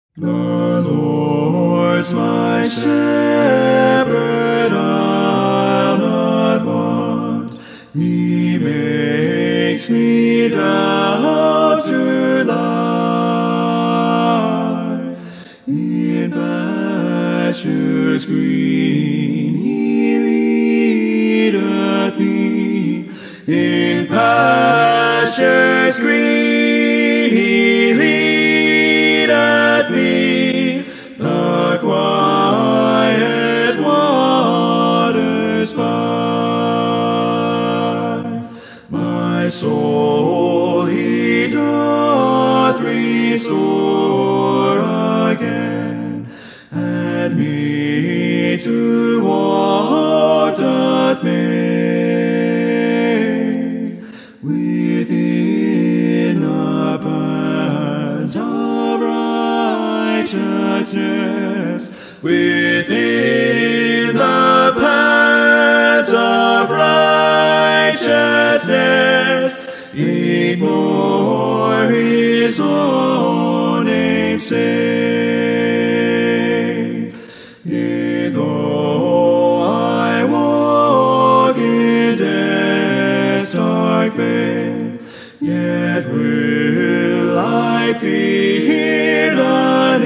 The Lord's my shepherd, I'll not want. He makes me down to lie in pastures green. He leadeth me in pastures green. He leadeth me the quiet waters by. My soul He doth restore again, and me to walk doth make within the paths of righteousness, within the paths of righteousness, yea, for His own name's sake. Yea, though I walk in death's dark vale, yet will I fear not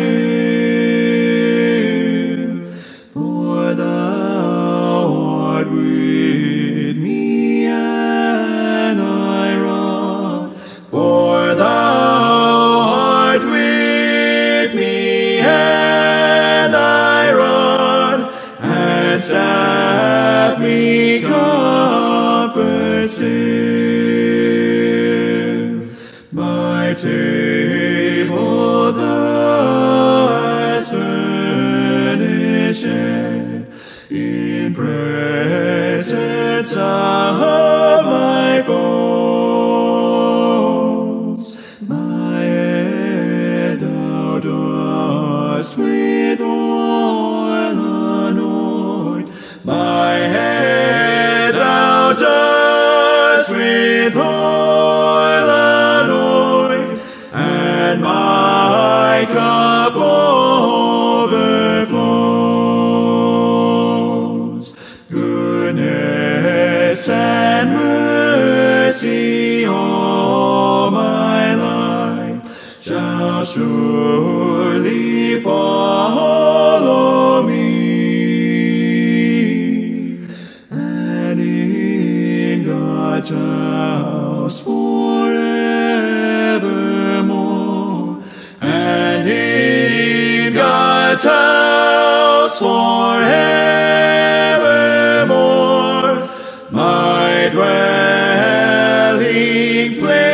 ill, for Thou art with me, and Thy rod, for Thou art with me, and Thy rod and staff me comfort still. My table Thou hast furnished in presence of my foes. My head Thou dost with oil anoint. My head Thou dost with oil anoint, and my cup overflows. Goodness and mercy all my life shall surely follow me, and in God's house forevermore, and in God's house forevermore, my dwelling place.